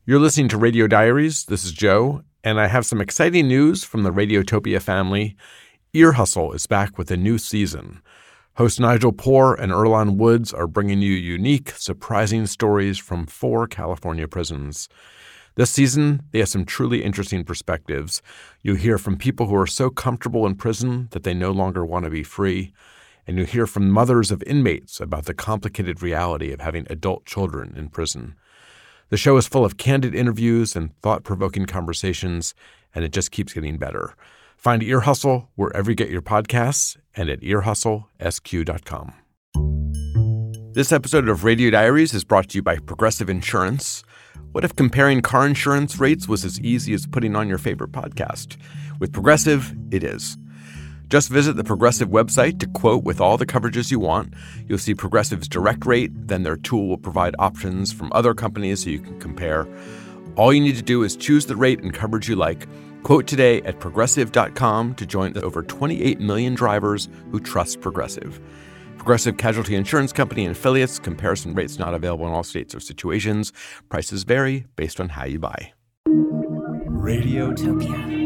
You're listening to Radio Diaries. This is Joe, and I have some exciting news from the Radiotopia family. Ear Hustle is back with a new season. Host Nigel Poor and Earlonne Woods are bringing you unique, surprising stories from 4 California prisons. This season, they have some truly interesting perspectives. You'll hear from people who are so comfortable in prison that they no longer want to be free. And you'll hear from mothers of inmates about the complicated reality of having adult children in prison. The show is full of candid interviews and thought-provoking conversations, and it just keeps getting better. Find Ear Hustle wherever you get your podcasts and at earhustlesq.com. This episode of Radio Diaries is brought to you by Progressive Insurance. What if comparing car insurance rates was as easy as putting on your favorite podcast? With Progressive, it is. Just visit the Progressive website to quote with all the coverages you want. You'll see Progressive's direct rate, then their tool will provide options from other companies so you can compare. All you need to do is choose the rate and coverage you like. Quote today at Progressive.com to join the over 28 million drivers who trust Progressive. Progressive Casualty Insurance Company and affiliates. Comparison rates not available in all states or situations. Prices vary based on how you buy. Radiotopia.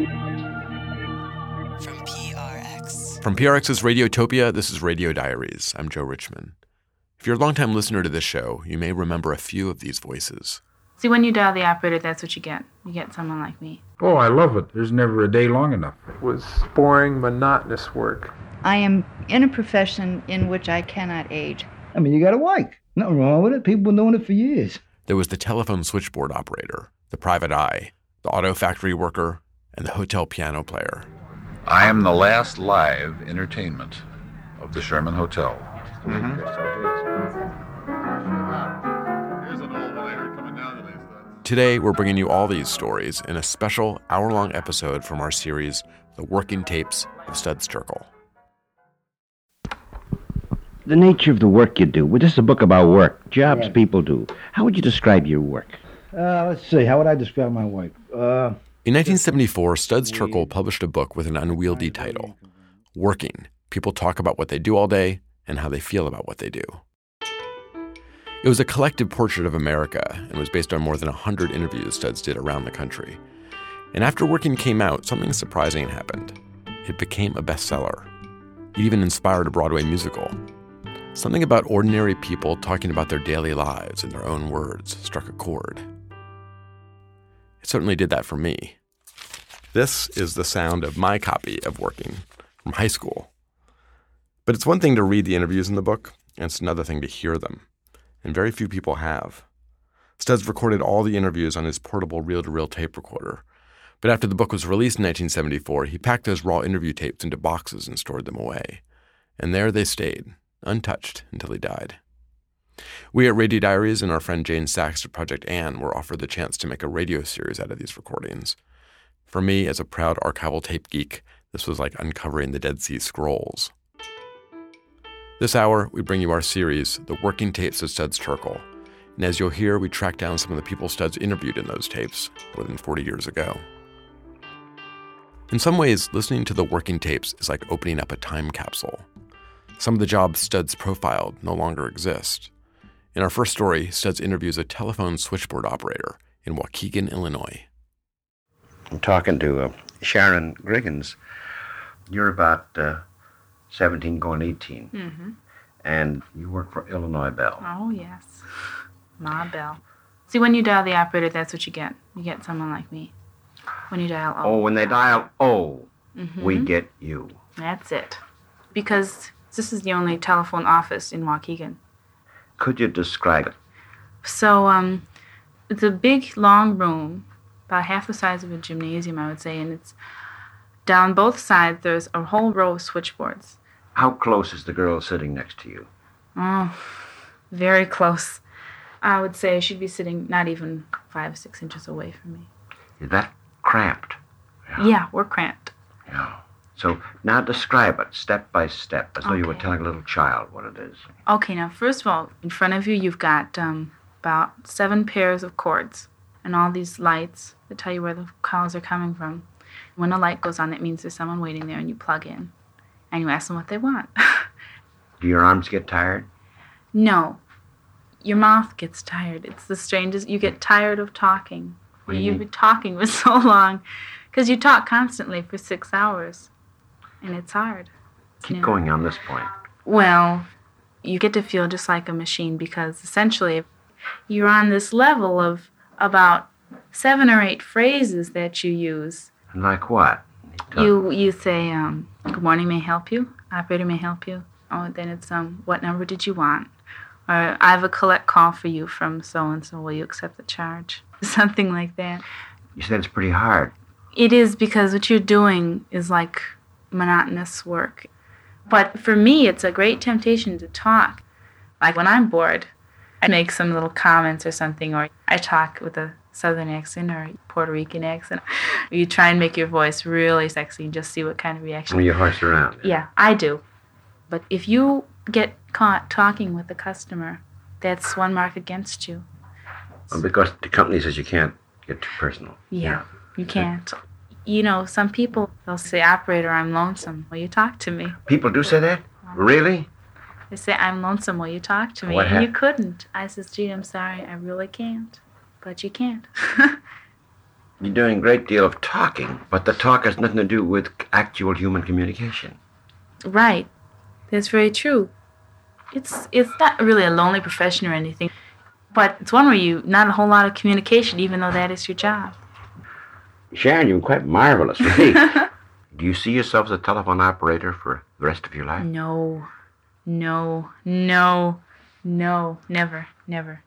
From PRX's Radiotopia, this is Radio Diaries. I'm Joe Richman. If you're a longtime listener to this show, you may remember a few of these voices. See, when you dial the operator, that's what you get. You get someone like me. Oh, I love it. There's never a day long enough. It was boring, monotonous work. I am in a profession in which I cannot age. I mean, you got a wife. Nothing wrong with it. People been doing it for years. There was the telephone switchboard operator, the private eye, the auto factory worker, and the hotel piano player. I am the last live entertainment of the Sherman Hotel. Today, we're bringing you all these stories in a special hour-long episode from our series, The Working Tapes of Studs Terkel. The nature of the work you do. Well, this is a book about work, jobs people do. How would you describe your work? Let's see. How would I describe my wife? In 1974, Studs Terkel published a book with an unwieldy title, Working. People talk about what they do all day and how they feel about what they do. It was a collective portrait of America and was based on more than 100 interviews Studs did around the country. And after Working came out, something surprising happened. It became a bestseller. It even inspired a Broadway musical. Something about ordinary people talking about their daily lives in their own words struck a chord. It certainly did that for me. This is the sound of my copy of Working from high school. But it's one thing to read the interviews in the book, and it's another thing to hear them. And very few people have. Studs recorded all the interviews on his portable reel-to-reel tape recorder. But after the book was released in 1974, he packed those raw interview tapes into boxes and stored them away. And there they stayed, untouched until he died. We at Radio Diaries and our friend Jane Sachs at Project Ann were offered the chance to make a radio series out of these recordings. For me, as a proud archival tape geek, this was like uncovering the Dead Sea Scrolls. This hour, we bring you our series, The Working Tapes of Studs Terkel. And as you'll hear, we track down some of the people Studs interviewed in those tapes more than 40 years ago. In some ways, listening to the Working Tapes is like opening up a time capsule. Some of the jobs Studs profiled no longer exist. In our first story, Studs interviews a telephone switchboard operator in Waukegan, Illinois. I'm talking to Sharon Griggins. You're about 17 going 18. Mm-hmm. And you work for Illinois Bell. Oh, yes. Ma Bell. See, when you dial the operator, that's what you get. You get someone like me. When you dial O. Oh, when they dial O, Mm-hmm. we get you. That's it. Because this is the only telephone office in Waukegan. Could you describe it? So, it's a big, long room, about half the size of a gymnasium, I would say, and it's down both sides, there's a whole row of switchboards. How close is the girl sitting next to you? Oh, very close. I would say she'd be sitting not even 5 or 6 inches away from me. Is that cramped? Yeah, we're cramped. Yeah. So now describe it step by step, as though you were Okay. telling a little child what it is. Okay, now first of all, in front of you, you've got about 7 pairs of cords and all these lights that tell you where the calls are coming from. When a light goes on, that means there's someone waiting there, and you plug in and you ask them what they want. Do your arms get tired? No. your mouth gets tired. It's the strangest. You get tired of talking. You've been talking for so long because you talk constantly for 6 hours, and it's hard. Keep going on this point. Well, you get to feel just like a machine because essentially you're on this level of about 7 or 8 phrases that you use. Like what? You say, good morning, may I help you? Operator, may I help you? Oh, then it's, what number did you want? Or I have a collect call for you from so-and-so. Will you accept the charge? Something like that. You said it's pretty hard. It is because what you're doing is like monotonous work. But for me, it's a great temptation to talk. Like when I'm bored, I make some little comments or something, or I talk with a Southern accent or Puerto Rican accent. You try and make your voice really sexy and just see what kind of reaction. When you horse around. Yeah, I do. But if you get caught talking with a customer, that's one mark against you. Well, because the company says you can't get too personal. Yeah, you can't. You know, some people, they'll say, operator, I'm lonesome. Will you talk to me? People do say that? Really? They say, I'm lonesome. Will you talk to me? What And you couldn't. I says, gee, I'm sorry. I really can't. But you can't. You're doing a great deal of talking, but the talk has nothing to do with actual human communication. Right. That's very true. It's not really a lonely profession or anything, but it's one where you not a whole lot of communication, even though that is your job. Sharon, you're quite marvelous, really. Do you see yourself as a telephone operator for the rest of your life? No, never.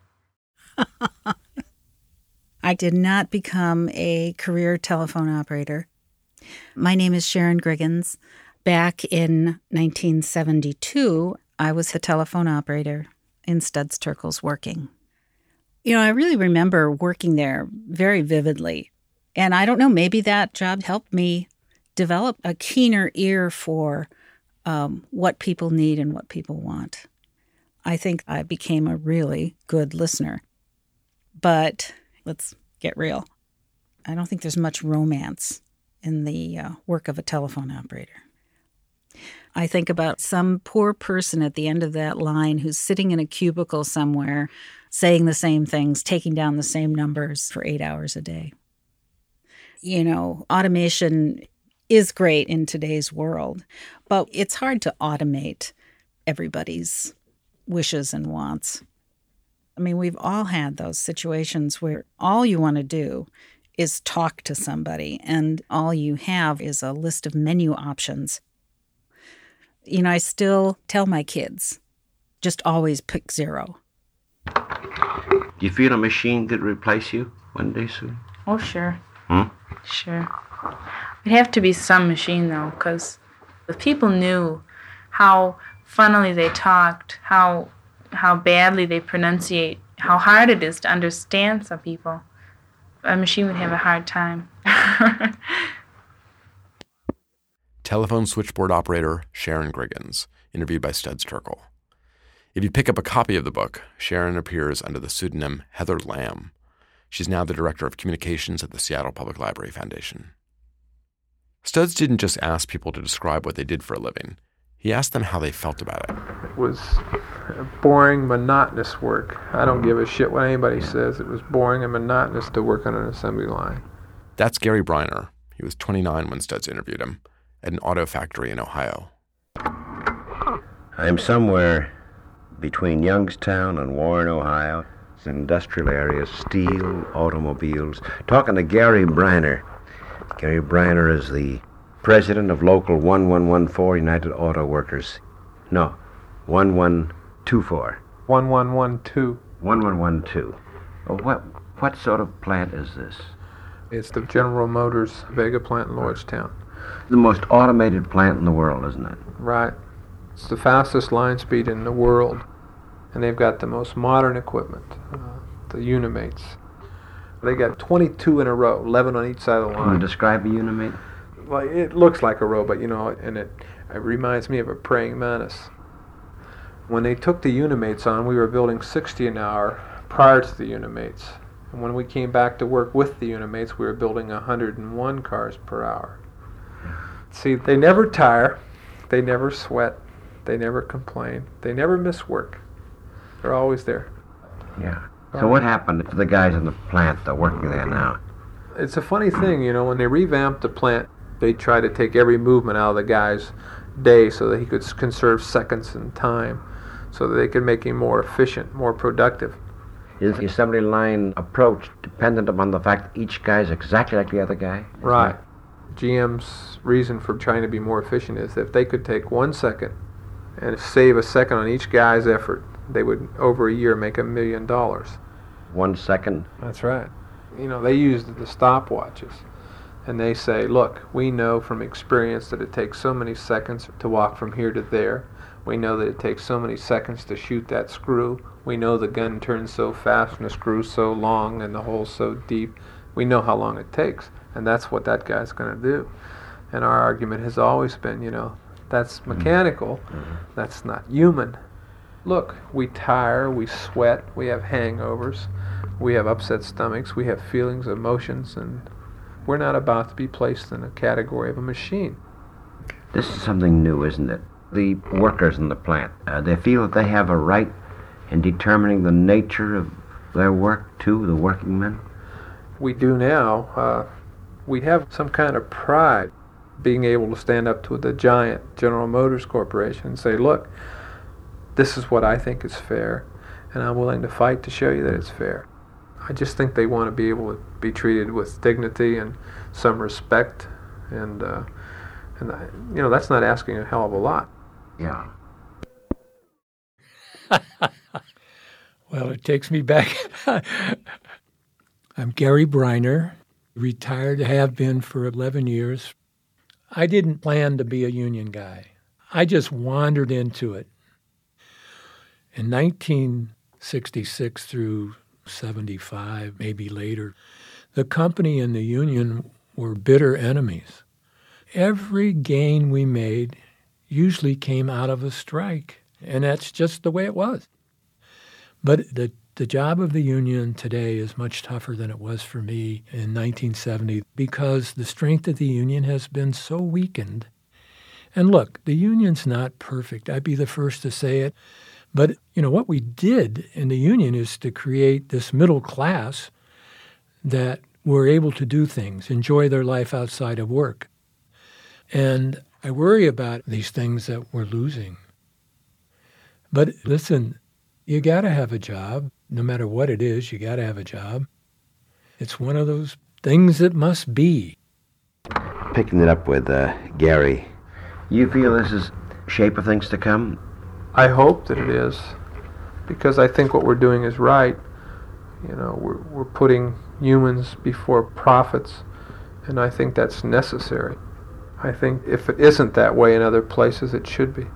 I did not become a career telephone operator. My name is Sharon Griggins. Back in 1972, I was a telephone operator in Studs Terkel's working. You know, I really remember working there very vividly. And I don't know, maybe that job helped me develop a keener ear for what people need and what people want. I think I became a really good listener. But let's get real. I don't think there's much romance in the work of a telephone operator. I think about some poor person at the end of that line who's sitting in a cubicle somewhere, saying the same things, taking down the same numbers for 8 hours a day. You know, automation is great in today's world, but it's hard to automate everybody's wishes and wants. I mean, we've all had those situations where all you want to do is talk to somebody, and all you have is a list of menu options. You know, I still tell my kids, just always pick 0. Do you feel a machine could replace you one day soon? Oh, sure. Sure. It'd have to be some machine, though, because if people knew how funnily they talked, how badly they pronunciate, how hard it is to understand some people, a machine would have a hard time. Telephone switchboard operator Sharon Griggins, interviewed by Studs Terkel. If you pick up a copy of the book, Sharon appears under the pseudonym Heather Lamb. She's now the director of communications at the Seattle Public Library Foundation. Studs didn't just ask people to describe what they did for a living. He asked them how they felt about it. It was boring, monotonous work. I don't give a shit what anybody says. It was boring and monotonous to work on an assembly line. That's Gary Briner. He was 29 when Studs interviewed him at an auto factory in Ohio. I'm somewhere between Youngstown and Warren, Ohio. It's an industrial area, steel, automobiles. Talking to Gary Briner. Gary Briner is the president of Local 1114 United Auto Workers. No, 1124. 1112. 1112. Oh, what sort of plant is this? It's the General Motors Vega plant in Lordstown. The most automated plant in the world, isn't it? Right. It's the fastest line speed in the world. And they've got the most modern equipment, the Unimates. They got 22 in a row, 11 on each side of the line. Can you describe a Unimate? Well, it looks like a robot, you know, and it reminds me of a praying mantis. When they took the Unimates on, we were building 60 an hour prior to the Unimates. And when we came back to work with the Unimates, we were building 101 cars per hour. See, they never tire, they never sweat, they never complain, they never miss work. They're always there. Yeah. So what happened to the guys in the plant that are working there now? It's a funny thing, you know, when they revamped the plant, they tried to take every movement out of the guy's day so that he could conserve seconds and time, so that they could make him more efficient, more productive. Is the assembly line approach dependent upon the fact that each guy is exactly like the other guy? Right. GM's reason for trying to be more efficient is that if they could take 1 second and save a second on each guy's effort, they would, over a year, make $1 million. 1 second? That's right. You know, they use the stopwatches, and they say, look, we know from experience that it takes so many seconds to walk from here to there. We know that it takes so many seconds to shoot that screw. We know the gun turns so fast and the screw's so long and the hole's so deep. We know how long it takes, and that's what that guy's going to do. And our argument has always been, you know, that's mechanical, that's not human. Look, we tire, we sweat, we have hangovers, we have upset stomachs, we have feelings, emotions, and we're not about to be placed in a category of a machine. This is something new, isn't it? The workers in the plant, they feel that they have a right in determining the nature of their work, too, the working men? We do now. We have some kind of pride being able to stand up to the giant General Motors Corporation and say, look, this is what I think is fair, and I'm willing to fight to show you that it's fair. I just think they want to be able to be treated with dignity and some respect, and you know, that's not asking a hell of a lot. Yeah. Well, it takes me back. I'm Gary Briner, retired, have been for 11 years. I didn't plan to be a union guy. I just wandered into it. In 1966 through 75, maybe later, the company and the union were bitter enemies. Every gain we made usually came out of a strike, and that's just the way it was. But the job of the union today is much tougher than it was for me in 1970 because the strength of the union has been so weakened. And look, the union's not perfect. I'd be the first to say it. But, you know, what we did in the union is to create this middle class that were able to do things, enjoy their life outside of work. And I worry about these things that we're losing. But listen, you got to have a job. No matter what it is, you got to have a job. It's one of those things that must be. Picking it up with Gary, you feel this is shape of things to come? I hope that it is, because I think what we're doing is right. You know, we're putting humans before profits, and I think that's necessary. I think if it isn't that way in other places, it should be.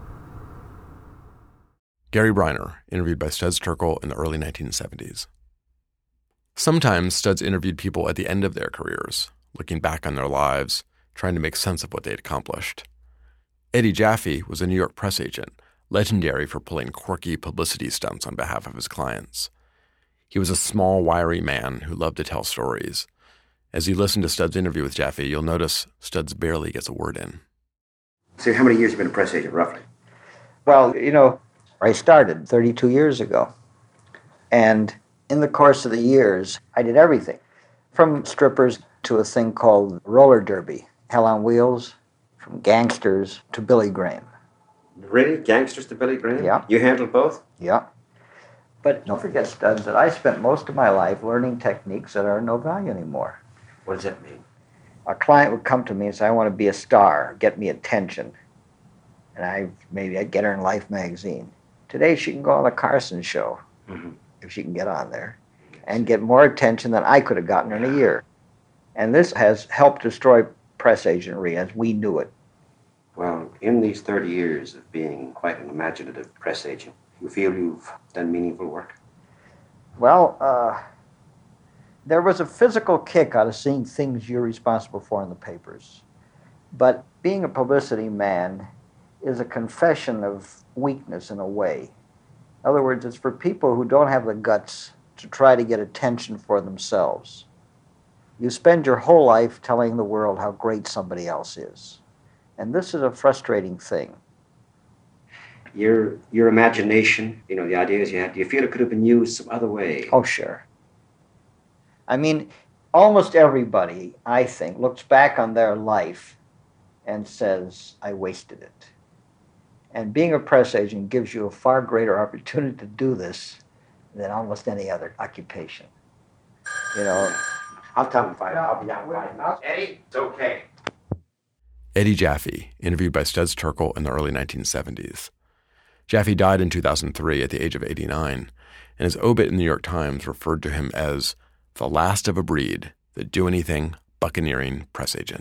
Gary Briner, interviewed by Studs Terkel in the early 1970s. Sometimes Studs interviewed people at the end of their careers, looking back on their lives, trying to make sense of what they'd accomplished. Eddie Jaffe was a New York press agent, legendary for pulling quirky publicity stunts on behalf of his clients. He was a small, wiry man who loved to tell stories. As you listen to Studs' interview with Jaffe, you'll notice Studs barely gets a word in. So how many years have you been a press agent, roughly? Well, you know, I started 32 years ago. And in the course of the years, I did everything, from strippers to a thing called roller derby, Hell on Wheels, from gangsters to Billy Graham. Really? Gangsters to Billy Graham? Yeah. You handled both? Yeah. But don't forget, Studs, that I spent most of my life learning techniques that are of no value anymore. What does that mean? A client would come to me and say, I want to be a star, get me attention. And maybe I'd get her in Life magazine. Today she can go on the Carson show, if she can get on there, and get more attention than I could have gotten in a year. And this has helped destroy press agentry as we knew it. Well, in these 30 years of being quite an imaginative press agent, you feel you've done meaningful work? Well, there was a physical kick out of seeing things you're responsible for in the papers. But being a publicity man is a confession of weakness in a way. In other words, it's for people who don't have the guts to try to get attention for themselves. You spend your whole life telling the world how great somebody else is. And this is a frustrating thing. your imagination, the ideas you had, do you feel it could have been used some other way? Oh, sure. I mean, almost everybody, I think, looks back on their life and says, I wasted it. And being a press agent gives you a far greater opportunity to do this than almost any other occupation. I'll tell him I'll be out in 5 minutes. Eddie, it's okay. Eddie Jaffe, interviewed by Studs Terkel in the early 1970s. Jaffe died in 2003 at the age of 89, and his obit in the New York Times referred to him as the last of a breed that do anything buccaneering press agent.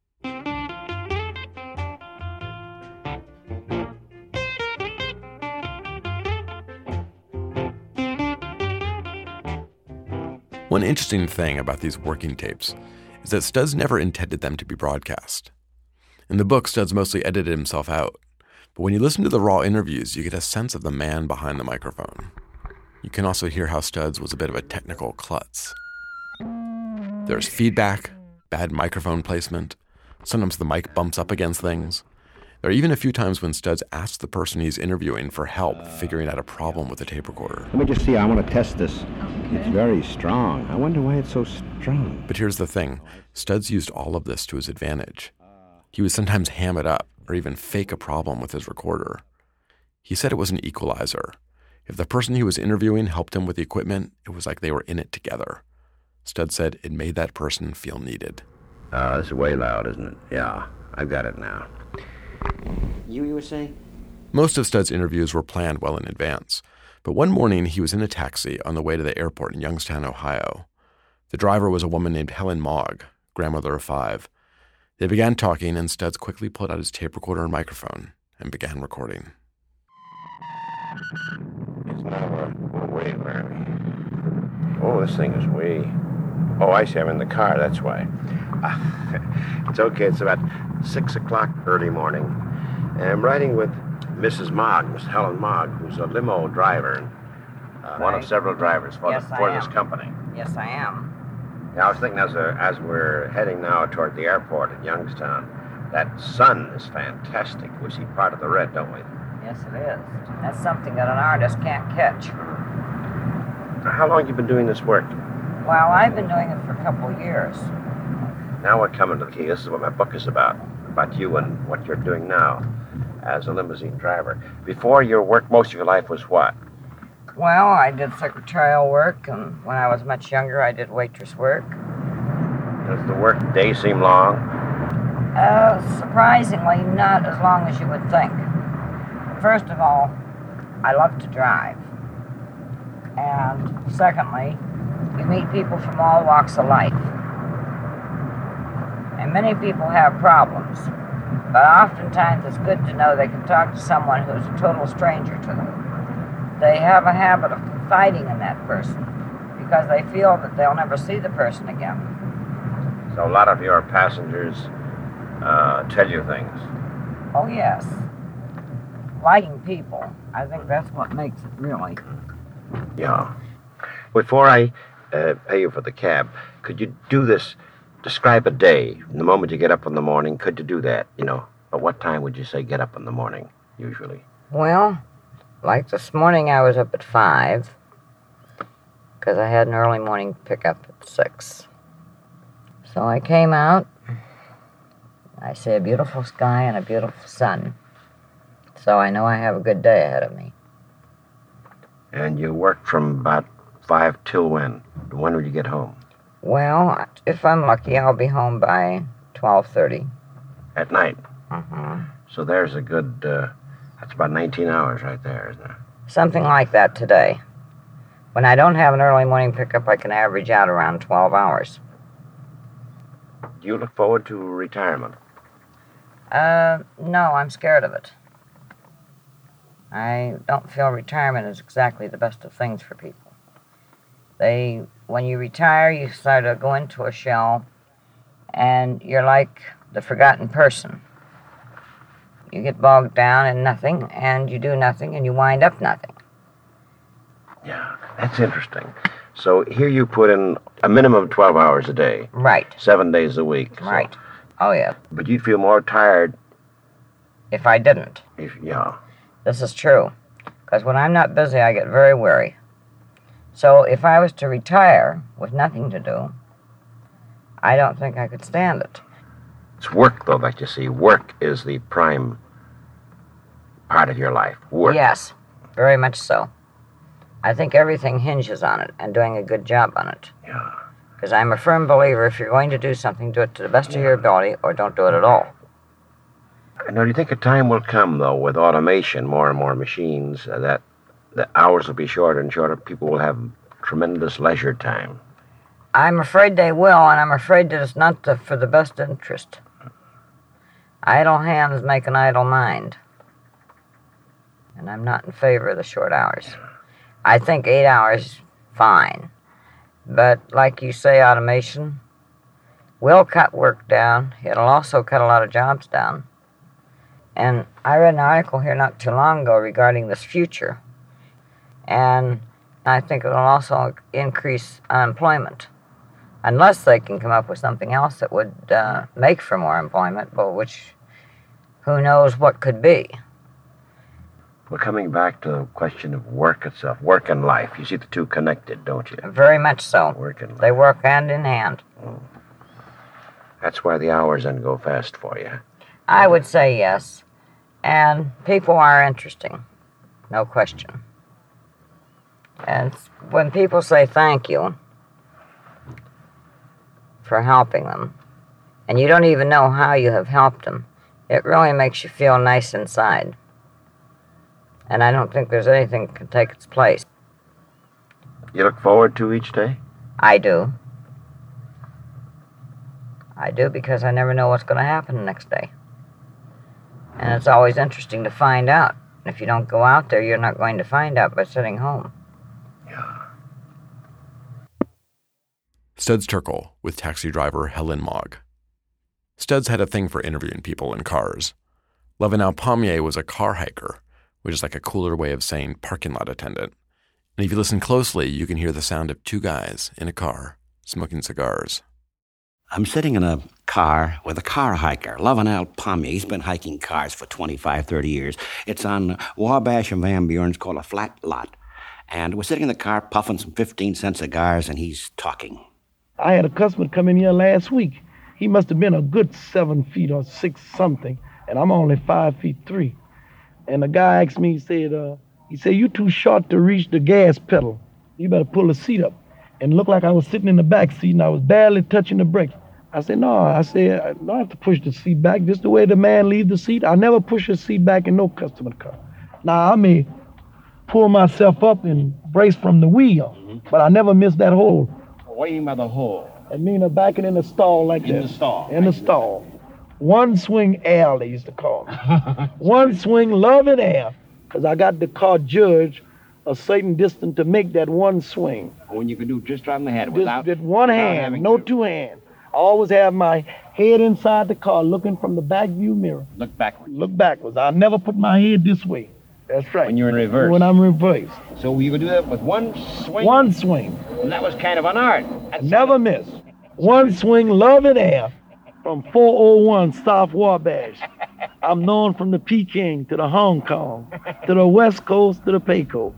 One interesting thing about these working tapes is that Studs never intended them to be broadcast. In the book, Studs mostly edited himself out, but when you listen to the raw interviews, you get a sense of the man behind the microphone. You can also hear how Studs was a bit of a technical klutz. There's feedback, bad microphone placement. Sometimes the mic bumps up against things. There are even a few times when Studs asks the person he's interviewing for help figuring out a problem with the tape recorder. Let me just see. I want to test this. Okay. It's very strong. I wonder why it's so strong. But here's the thing. Studs used all of this to his advantage. He would sometimes ham it up or even fake a problem with his recorder. He said it was an equalizer. If the person he was interviewing helped him with the equipment, it was like they were in it together. Studs said it made that person feel needed. This is way loud, isn't it? Yeah, I've got it now. You were saying? Most of Studs' interviews were planned well in advance, but one morning he was in a taxi on the way to the airport in Youngstown, Ohio. The driver was a woman named Helen Mogg, grandmother of 5. They began talking, and Studs quickly pulled out his tape recorder and microphone and began recording. It's now way, Larry. Oh, this thing is way... Oh, I see. I'm in the car. That's why. It's okay. It's about 6 o'clock early morning. And I'm riding with Mrs. Mogg, Miss Helen Mogg, who's a limo driver, one of several drivers for this company. Yes, I am. Yeah, I was thinking as we're heading now toward the airport in Youngstown, that sun is fantastic. We see part of the red, don't we? Yes, it is. That's something that an artist can't catch. How long have you been doing this work? Well, I've been doing it for a couple of years. Now we're coming to the key. This is what my book is about you and what you're doing now as a limousine driver. Before, your work, most of your life was what? Well, I did secretarial work, and when I was much younger, I did waitress work. Does the work day seem long? Surprisingly, not as long as you would think. First of all, I love to drive. And secondly, you meet people from all walks of life. And many people have problems, but oftentimes it's good to know they can talk to someone who's a total stranger to them. They have a habit of confiding in that person because they feel that they'll never see the person again. So a lot of your passengers tell you things? Oh, yes. Liking people, I think that's what makes it really. Yeah. Before I pay you for the cab, could you do this? Describe a day. From the moment you get up in the morning, could you do that? At what time would you say get up in the morning, usually? Well, like this morning I was up at 5, because I had an early morning pickup at 6. So I came out, I see a beautiful sky and a beautiful sun. So I know I have a good day ahead of me. And you work from about 5 till when? When would you get home? Well, if I'm lucky, I'll be home by 12:30. At night? Mm-hmm. So there's a good, that's about 19 hours right there, isn't it? Something like that today. When I don't have an early morning pickup, I can average out around 12 hours. Do you look forward to retirement? No, I'm scared of it. I don't feel retirement is exactly the best of things for people. When you retire, you start to go into a shell, and you're like the forgotten person. You get bogged down in nothing, and you do nothing, and you wind up nothing. Yeah, that's interesting. So here you put in a minimum of 12 hours a day. Right. 7 days a week. Right. So. Oh, yeah. But you'd feel more tired... if I didn't. Yeah. This is true, because when I'm not busy, I get very weary. So if I was to retire with nothing to do, I don't think I could stand it. It's work, though, that you see. Work is the prime part of your life. Work. Yes, very much so. I think everything hinges on it and doing a good job on it. Yeah. Because I'm a firm believer, if you're going to do something, do it to the best of your ability or don't do it at all. Now, do you think a time will come, though, with automation, more and more machines, that the hours will be shorter and shorter, people will have tremendous leisure time? I'm afraid they will, and I'm afraid that it's not for the best interest. Idle hands make an idle mind. And I'm not in favor of the short hours. I think 8 hours, fine. But like you say, automation will cut work down. It'll also cut a lot of jobs down. And I read an article here not too long ago regarding this future. And I think it'll also increase unemployment. Unless they can come up with something else that would make for more employment, but which, who knows what could be. We're coming back to the question of work itself, work and life. You see the two connected, don't you? Very much so. Work and life. They work hand in hand. Oh. That's why the hours then go fast for you. I would say yes. And people are interesting, no question. And when people say thank you for helping them, and you don't even know how you have helped them, it really makes you feel nice inside. And I don't think there's anything that can take its place. You look forward to each day? I do. I do, because I never know what's going to happen the next day. And it's always interesting to find out. If you don't go out there, you're not going to find out by sitting home. Yeah. Studs Terkel with taxi driver Helen Mogg. Studs had a thing for interviewing people in cars. Levinal Pommier was a car hiker, which is like a cooler way of saying parking lot attendant. And if you listen closely, you can hear the sound of two guys in a car smoking cigars. I'm sitting in a car with a car hiker, Levinal Pommier. He's been hiking cars for 25, 30 years. It's on Wabash and Van Buren. It's called a flat lot. And we're sitting in the car puffing some 15-cent cigars, and he's talking. I had a customer come in here last week. He must have been a good 7 feet or 6 something, and I'm only 5 feet 3. And the guy asked me, he said, you too short to reach the gas pedal. You better pull the seat up. And it looked like I was sitting in the back seat, and I was barely touching the brakes. I said, no. I don't have to push the seat back. Just the way the man leaves the seat. I never push the seat back in no customer car. Now, I may pull myself up and brace from the wheel, but I never miss that hole. What do you mean by the hole? I mean, back it in the stall like that. In the stall? In the stall. One swing air, they used to call it. One swing love and air, because I got the car judged a certain distance to make that one swing. When you can do just right on the head without... Just one hand, no two hands. I always have my head inside the car looking from the back view mirror. Look backwards. Look backwards. I never put my head this way. That's right. When you're in reverse. When I'm reversed. So you could do that with one swing? One swing. And that was kind of an art. Never miss. One swing, love and air, from 401 South Wabash. I'm known from the Peking to the Hong Kong, to the West Coast, to the Payco.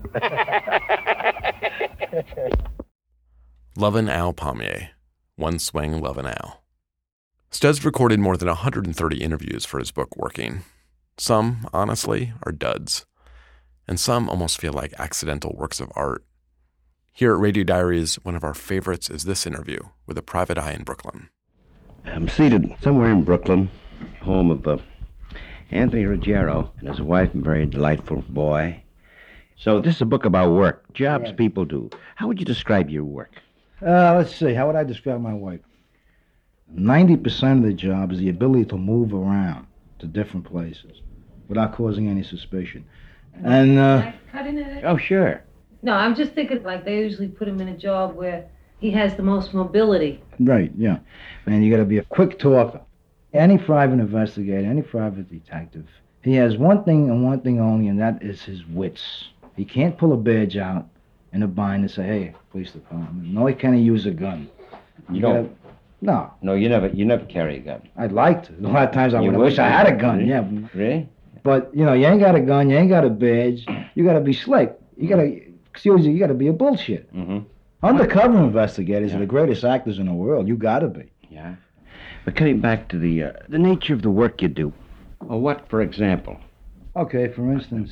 Levinal Pommier. One swing, Levinal. Studs recorded more than 130 interviews for his book, Working. Some, honestly, are duds. And some almost feel like accidental works of art. Here at Radio Diaries, one of our favorites is this interview with a private eye in Brooklyn. I'm seated somewhere in Brooklyn, home of Anthony Ruggiero and his wife, a very delightful boy. So this is a book about work, jobs people do. How would you describe your work? Let's see. How would I describe my wife? 90% of the job is the ability to move around to different places without causing any suspicion. And, Can I cut in it? Oh, sure. No, I'm just thinking like they usually put him in a job where he has the most mobility. Right, yeah. And you got to be a quick talker. Any private investigator, any private detective, he has one thing and one thing only, and that is his wits. He can't pull a badge out in a bind and say, hey, police department. No, he can't use a gun. You don't? No. No, you never carry a gun. I'd like to. A lot of times I would wish I had a gun, really? yeah. Really? But, you ain't got a gun, you ain't got a badge. You got to be slick. You got to be a bullshit. Mm-hmm. Undercover investigators are the greatest actors in the world. You got to be. Yeah. But coming back to the nature of the work you do, well, what, for example? Okay, for instance,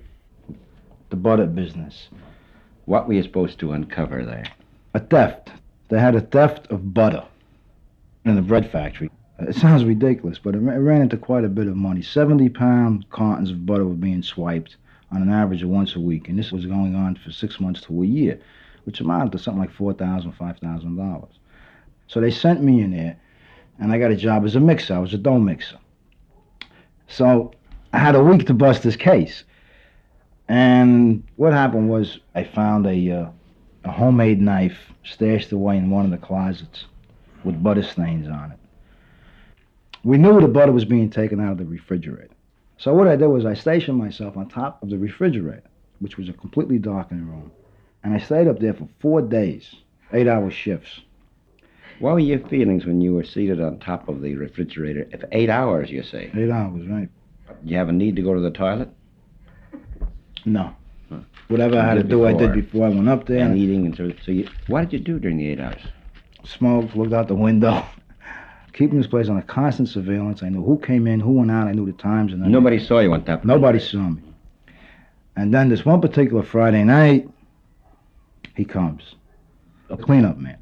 the butter business. What were you supposed to uncover there? A theft. They had a theft of butter in the bread factory. It sounds ridiculous, but it ran into quite a bit of money. 70-pound cartons of butter were being swiped on an average of once a week, and this was going on for 6 months to a year, which amounted to something like $4,000, $5,000. So they sent me in there, and I got a job as a mixer. I was a dough mixer. So I had a week to bust this case. And what happened was I found a homemade knife stashed away in one of the closets with butter stains on it. We knew the butter was being taken out of the refrigerator. So what I did was I stationed myself on top of the refrigerator, which was a completely darkened room. And I stayed up there for 4 days, 8-hour shifts. What were your feelings when you were seated on top of the refrigerator for 8 hours, you say? 8 hours, right. Did you have a need to go to the toilet? No. Huh. Whatever I had to do, I did before I went up there. And eating and so what did you do during the 8 hours? Smoked, looked out the window. Keeping this place under constant surveillance. I knew who came in, who went out. I knew the times. And nobody saw you on top. Nobody saw me. And then this one particular Friday night, he comes, a cleanup man.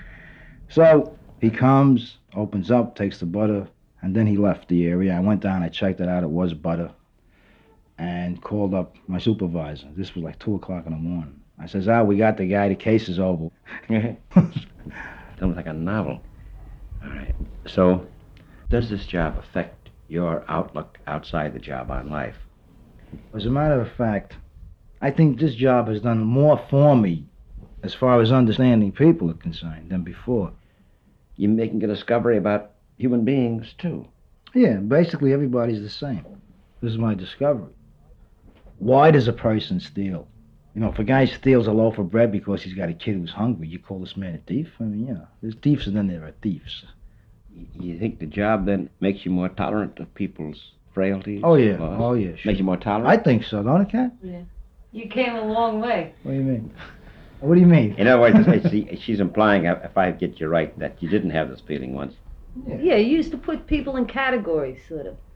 So he comes, opens up, takes the butter, and then he left the area. I went down, I checked it out. It was butter, and called up my supervisor. This was like 2 o'clock in the morning. I says, we got the guy. The case is over. Sounds like a novel. All right. So, does this job affect your outlook outside the job on life? As a matter of fact, I think this job has done more for me as far as understanding people are concerned than before. You're making a discovery about human beings, too. Yeah, basically everybody's the same. This is my discovery. Why does a person steal? If a guy steals a loaf of bread because he's got a kid who's hungry, you call this man a thief? I mean, there's thieves and then there are thieves. You think the job then makes you more tolerant of people's frailties? Oh, yeah. Oh, yeah. Sure. Makes you more tolerant? I think so, don't it, Kat? Yeah. You came a long way. What do you mean? What do you mean? In other words, she's implying, if I get you right, that you didn't have this feeling once. Yeah, you used to put people in categories, sort of.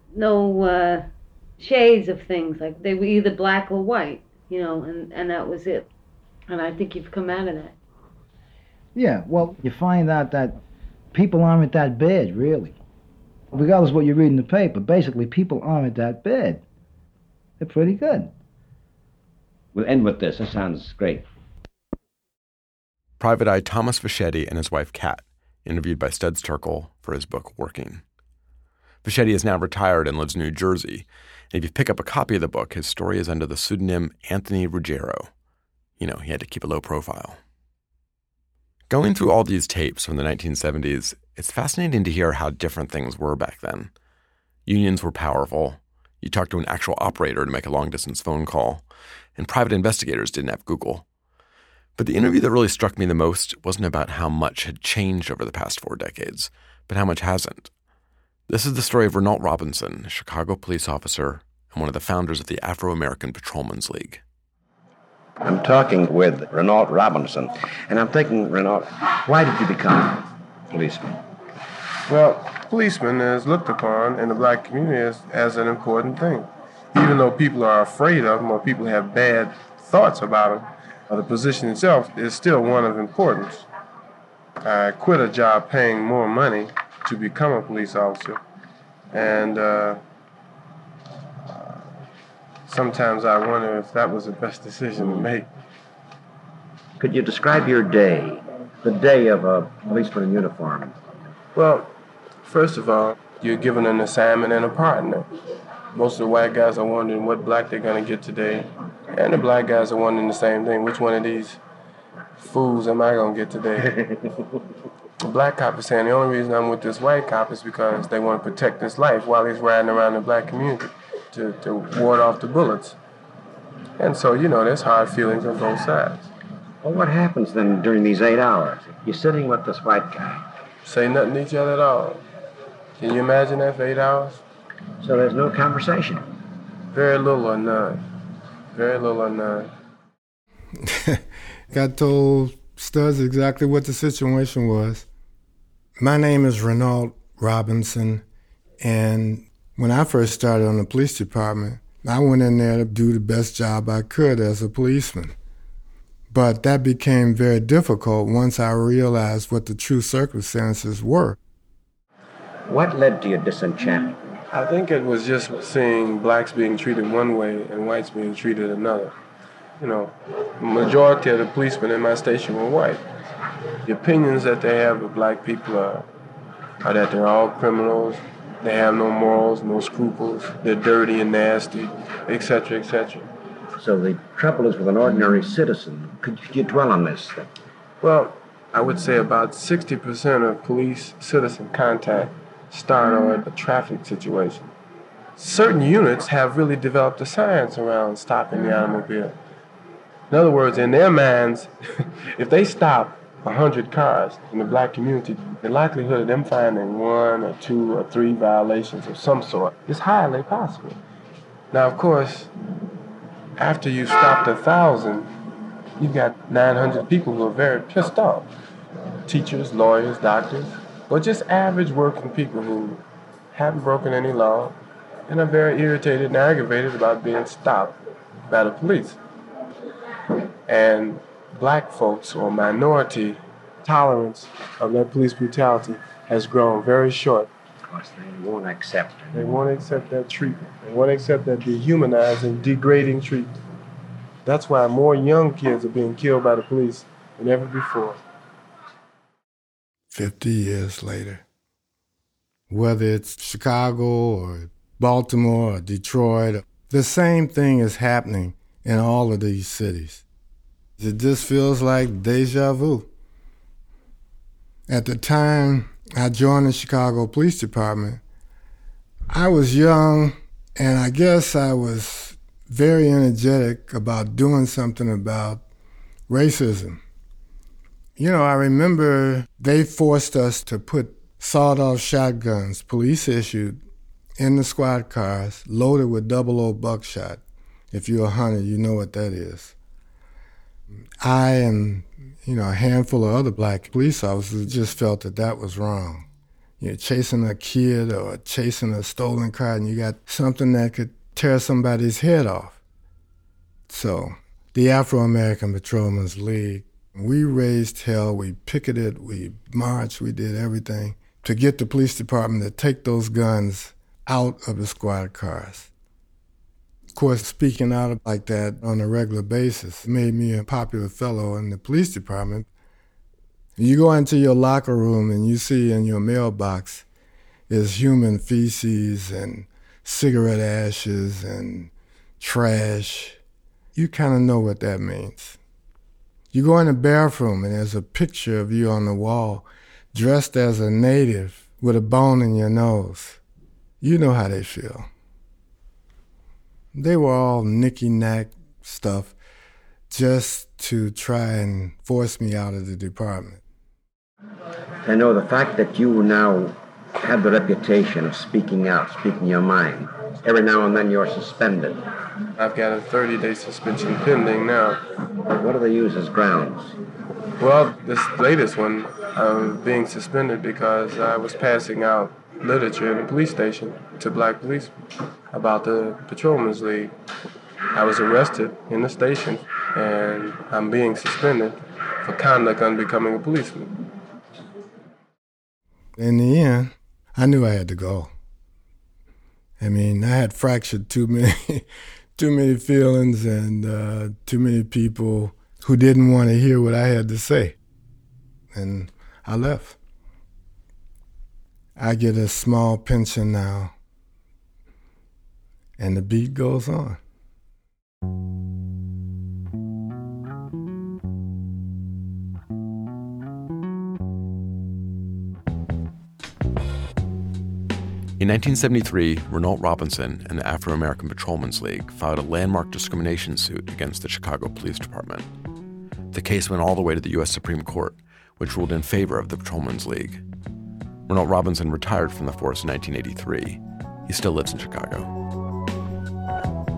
No shades of things, like they were either black or white, and that was it. And I think you've come out of that. Yeah, well, you find out that people aren't that bad, really. Regardless of what you read in the paper, basically people aren't that bad. They're pretty good. We'll end with this. This sounds great. Private Eye Thomas Fischetti and his wife Kat, interviewed by Studs Terkel for his book Working. Fischetti is now retired and lives in New Jersey. And if you pick up a copy of the book, his story is under the pseudonym Anthony Ruggiero. He had to keep a low profile. Going through all these tapes from the 1970s, it's fascinating to hear how different things were back then. Unions were powerful. You talked to an actual operator to make a long-distance phone call. And private investigators didn't have Google. But the interview that really struck me the most wasn't about how much had changed over the past 4 decades, but how much hasn't. This is the story of Renault Robinson, a Chicago police officer and one of the founders of the Afro-American Patrolmen's League. I'm talking with Renault Robinson, and I'm thinking, Renault, why did you become a policeman? Well, policeman is looked upon in the black community as an important thing. Even though people are afraid of them or people have bad thoughts about them, the position itself is still one of importance. I quit a job paying more money to become a police officer, and sometimes I wonder if that was the best decision to make. Could you describe your day, the day of a policeman in uniform? Well, first of all, you're given an assignment and a partner. Most of the white guys are wondering what black they're going to get today, and the black guys are wondering the same thing. Which one of these fools am I going to get today? The black cop is saying the only reason I'm with this white cop is because they want to protect his life while he's riding around the black community to ward off the bullets. And so, there's hard feelings on both sides. Well, what happens then during these 8 hours? You're sitting with this white guy. Say nothing to each other at all. Can you imagine that for 8 hours? So there's no conversation? Very little or none. Very little or none. I told Studs exactly what the situation was. My name is Renault Robinson, and when I first started on the police department, I went in there to do the best job I could as a policeman. But that became very difficult once I realized what the true circumstances were. What led to your disenchantment? I think it was just seeing blacks being treated one way and whites being treated another. You know, the majority of the policemen in my station were white. The opinions that they have of black people are that they're all criminals, they have no morals, no scruples, they're dirty and nasty, etc., etc. So the trouble is with an ordinary citizen. Could you dwell on this? Well, I would say about 60% of police-citizen contact start on a traffic situation. Certain units have really developed a science around stopping the automobile. In other words, in their minds, if they stop 100 cars in the black community, the likelihood of them finding 1 or 2 or 3 violations of some sort is highly possible. Now, of course, after you've stopped 1,000, you've got 900 people who are very pissed off. Teachers, lawyers, doctors, or just average working people who haven't broken any law and are very irritated and aggravated about being stopped by the police. And black folks or minority tolerance of that police brutality has grown very short. Of course, they won't accept it. They won't accept that treatment. They won't accept that dehumanizing, degrading treatment. That's why more young kids are being killed by the police than ever before. 50 years later, whether it's Chicago or Baltimore or Detroit, the same thing is happening in all of these cities. It just feels like deja vu. At the time I joined the Chicago Police Department, I was young, and I guess I was very energetic about doing something about racism. You know, I remember they forced us to put sawed-off shotguns, police issued, in the squad cars, loaded with 00 buckshot. If you're a hunter, you know what that is. I and, a handful of other black police officers just felt that that was wrong. You're chasing a kid or chasing a stolen car, and you got something that could tear somebody's head off. So the Afro-American Patrolmen's League, we raised hell, we picketed, we marched, we did everything to get the police department to take those guns out of the squad cars. Of course, speaking out like that on a regular basis made me a popular fellow in the police department. You go into your locker room and you see in your mailbox is human feces and cigarette ashes and trash. You kind of know what that means. You go in the bathroom and there's a picture of you on the wall dressed as a native with a bone in your nose. You know how they feel. They were all nicky-knack stuff just to try and force me out of the department. I know the fact that you now have the reputation of speaking out, speaking your mind. Every now and then you're suspended. I've got a 30-day suspension pending now. What do they use as grounds? Well, this latest one, I'm being suspended because I was passing out literature in the police station to black policemen about the Patrolmen's League. I was arrested in the station, and I'm being suspended for conduct unbecoming a policeman. In the end, I knew I had to go. I mean, I had fractured too many feelings and too many people who didn't want to hear what I had to say. And I left. I get a small pension now, and the beat goes on. In 1973, Renault Robinson and the Afro-American Patrolmen's League filed a landmark discrimination suit against the Chicago Police Department. The case went all the way to the U.S. Supreme Court, which ruled in favor of the Patrolmen's League. Renault Robinson retired from the force in 1983. He still lives in Chicago.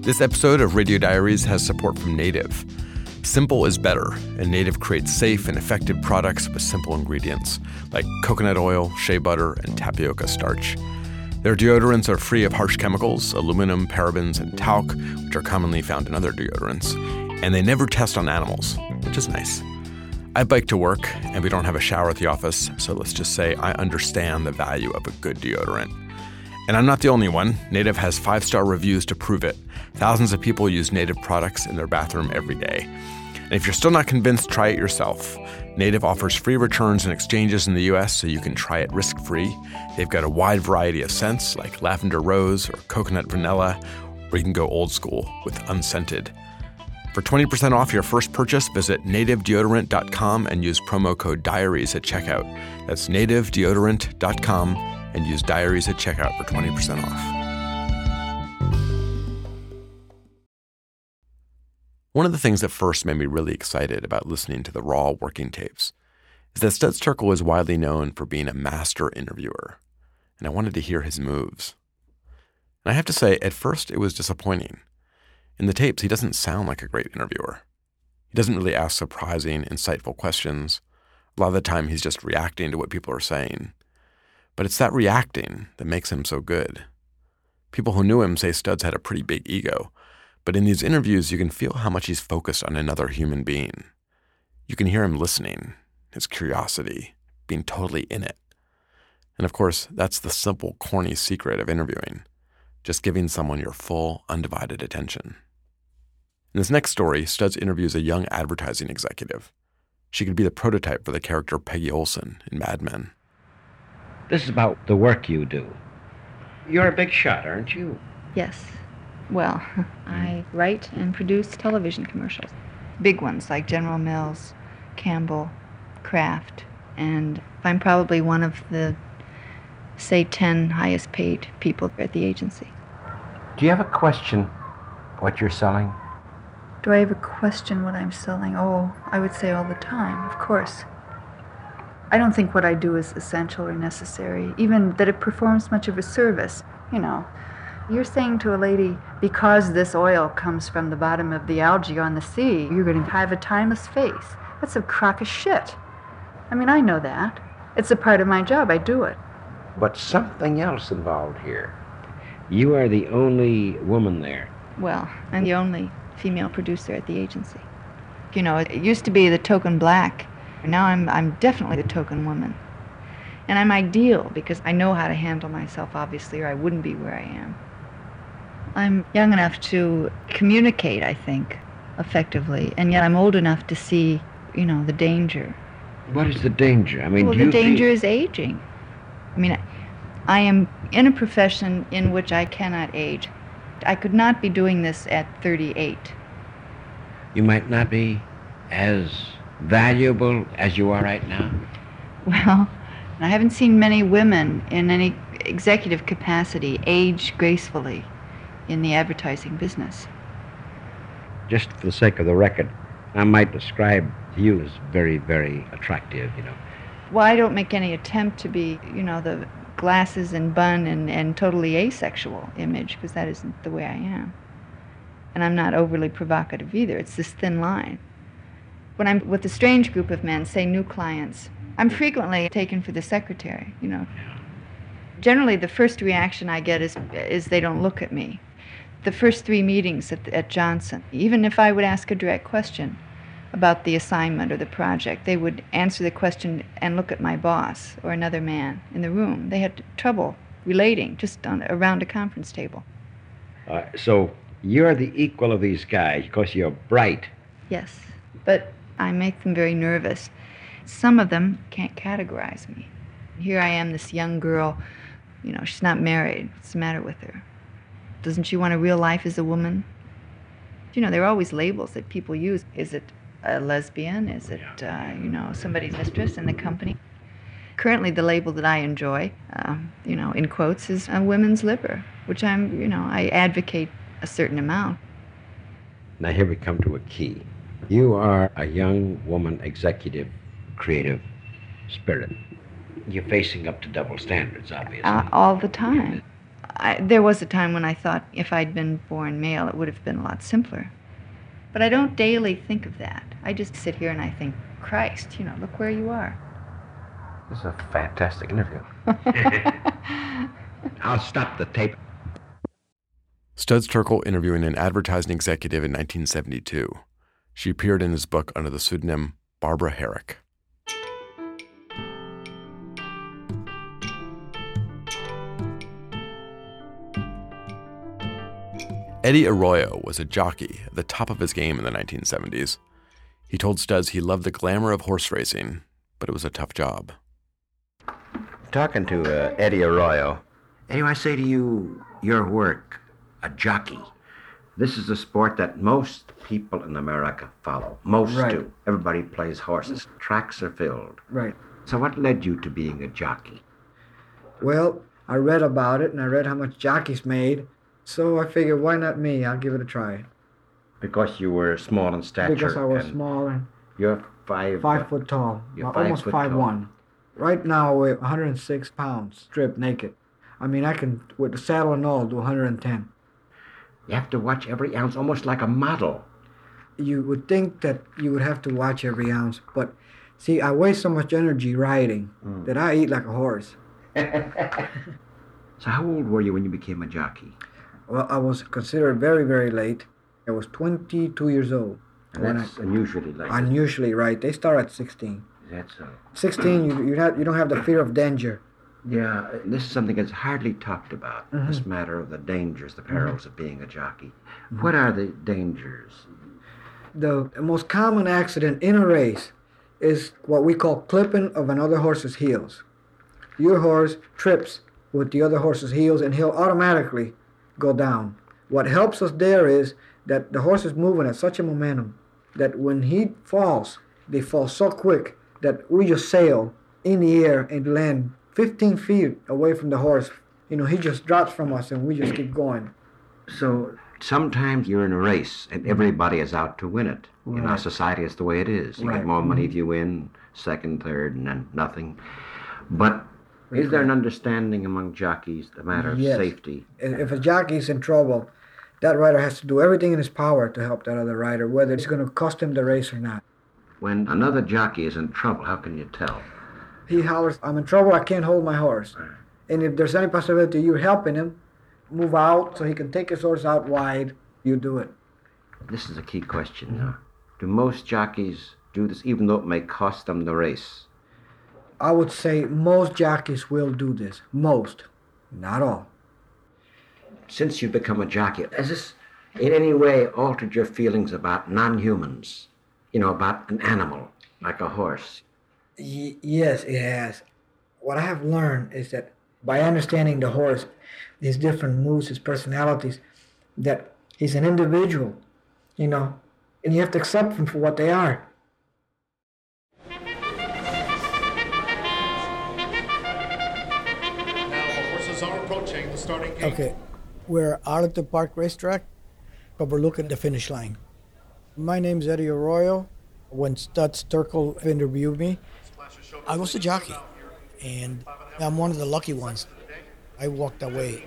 This episode of Radio Diaries has support from Native. Simple is better, and Native creates safe and effective products with simple ingredients, like coconut oil, shea butter, and tapioca starch. Their deodorants are free of harsh chemicals, aluminum, parabens, and talc, which are commonly found in other deodorants. And they never test on animals, which is nice. I bike to work, and we don't have a shower at the office, so let's just say I understand the value of a good deodorant. And I'm not the only one. Native has 5-star reviews to prove it. Thousands of people use Native products in their bathroom every day. And if you're still not convinced, try it yourself. Native offers free returns and exchanges in the U.S., so you can try it risk-free. They've got a wide variety of scents, like lavender rose or coconut vanilla, or you can go old school with unscented. For 20% off your first purchase, visit nativedeodorant.com and use promo code DIARIES at checkout. That's nativedeodorant.com and use DIARIES at checkout for 20% off. One of the things that first made me really excited about listening to the raw working tapes is that Studs Terkel is widely known for being a master interviewer, and I wanted to hear his moves. And I have to say, at first it was disappointing. In the tapes, he doesn't sound like a great interviewer. He doesn't really ask surprising, insightful questions. A lot of the time he's just reacting to what people are saying. But it's that reacting that makes him so good. People who knew him say Studs had a pretty big ego, but in these interviews you can feel how much he's focused on another human being. You can hear him listening, his curiosity, being totally in it. And of course, that's the simple, corny secret of interviewing, just giving someone your full, undivided attention. In this next story, Studs interviews a young advertising executive. She could be the prototype for the character Peggy Olson in Mad Men. This is about the work you do. You're a big shot, aren't you? Yes. Well, I write and produce television commercials. Big ones like General Mills, Campbell, Kraft, and I'm probably one of the, say, 10 highest paid people at the agency. Do you have a question what you're selling? Do I have a question what I'm selling? Oh, I would say all the time, of course. I don't think what I do is essential or necessary, even that it performs much of a service, you know. You're saying to a lady, because this oil comes from the bottom of the algae on the sea, you're going to have a timeless face. That's a crock of shit. I mean, I know that. It's a part of my job. I do it. But something else involved here. You are the only woman there. Well, I'm the only female producer at the agency. You know, it used to be the token black. Now I'm definitely the token woman. And I'm ideal because I know how to handle myself, obviously, or I wouldn't be where I am. I'm young enough to communicate, I think, effectively, and yet I'm old enough to see, you know, the danger. What is the danger? I mean, well, the danger is aging. I mean, I am in a profession in which I cannot age. I could not be doing this at 38. You might not be as valuable as you are right now? Well, I haven't seen many women in any executive capacity age gracefully in the advertising business. Just for the sake of the record, I might describe you as very, very attractive, you know. Well, I don't make any attempt to be, you know, the glasses and bun and totally asexual image, because that isn't the way I am. And I'm not overly provocative either. It's this thin line. When I'm with a strange group of men, say new clients, I'm frequently taken for the secretary, you know. Generally, the first reaction I get is they don't look at me. The first 3 meetings at Johnson, even if I would ask a direct question about the assignment or the project, they would answer the question and look at my boss or another man in the room. They had trouble relating just around a conference table. So you're the equal of these guys because you're bright. Yes, but I make them very nervous. Some of them can't categorize me. Here I am, this young girl, you know, she's not married. What's the matter with her? Doesn't she want a real life as a woman? You know, there are always labels that people use. Is it a lesbian? Is it, you know, somebody's mistress in the company? Currently, the label that I enjoy, you know, in quotes, is a women's liver, which I'm, you know, I advocate a certain amount. Now here we come to a key. You are a young woman, executive, creative spirit. You're facing up to double standards, obviously. All the time. There was a time when I thought if I'd been born male, it would have been a lot simpler. But I don't daily think of that. I just sit here and I think, Christ, look where you are. This is a fantastic interview. I'll stop the tape. Studs Terkel interviewing an advertising executive in 1972. She appeared in his book under the pseudonym Barbara Herrick. Eddie Arroyo was a jockey at the top of his game in the 1970s. He told Studs he loved the glamour of horse racing, but it was a tough job. Talking to Eddie Arroyo. Eddie, I say to you, your work, a jockey. This is a sport that most people in America follow. Most do. Everybody plays horses. Tracks are filled. Right. So what led you to being a jockey? Well, I read about it, and I read how much jockeys made. So I figured, why not me? I'll give it a try. Because you were small in stature. Because I was small and you're 5 foot tall. You're almost 5'1". Right now I weigh 106 pounds, stripped naked. I mean, I can, with the saddle and all, do 110. You have to watch every ounce, almost like a model. You would think that you would have to watch every ounce, but see, I waste so much energy riding that I eat like a horse. So how old were you when you became a jockey? Well, I was considered very, very late. I was 22 years old. And that's unusually late. Unusually right. They start at 16. Is that so? 16, you don't have the fear of danger. Yeah, this is something that's hardly talked about, this matter of the dangers, the perils of being a jockey. What are the dangers? The most common accident in a race is what we call clipping of another horse's heels. Your horse trips with the other horse's heels and he'll automatically go down. What helps us there is that the horse is moving at such a momentum that when he falls, they fall so quick that we just sail in the air and land 15 feet away from the horse. He just drops from us and we just keep going. So sometimes you're in a race and everybody is out to win it. Right. In our society, it's the way it is. You get more money if you win, second, third, and then nothing. But is there an understanding among jockeys, the matter of safety? If a jockey's in trouble, that rider has to do everything in his power to help that other rider, whether it's going to cost him the race or not. When another jockey is in trouble, how can you tell? He hollers, I'm in trouble, I can't hold my horse. Right. And if there's any possibility you're helping him, move out so he can take his horse out wide, you do it. This is a key question now. Do most jockeys do this even though it may cost them the race? I would say most jockeys will do this. Most. Not all. Since you've become a jockey, has this in any way altered your feelings about non-humans? About an animal, like a horse? Yes, it has. What I have learned is that by understanding the horse, his different moods, his personalities, that he's an individual, and you have to accept them for what they are. Okay, we're Arlington Park Racetrack, but we're looking at the finish line. My name's Eddie Arroyo. When Studs Terkel interviewed me, I was a jockey, and I'm one of the lucky ones. I walked away.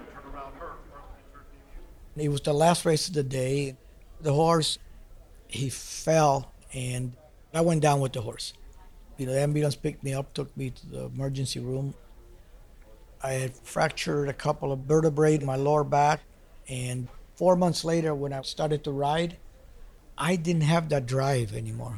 It was the last race of the day. The horse, he fell, and I went down with the horse. The ambulance picked me up, took me to the emergency room. I had fractured a couple of vertebrae in my lower back, and 4 months later, when I started to ride, I didn't have that drive anymore.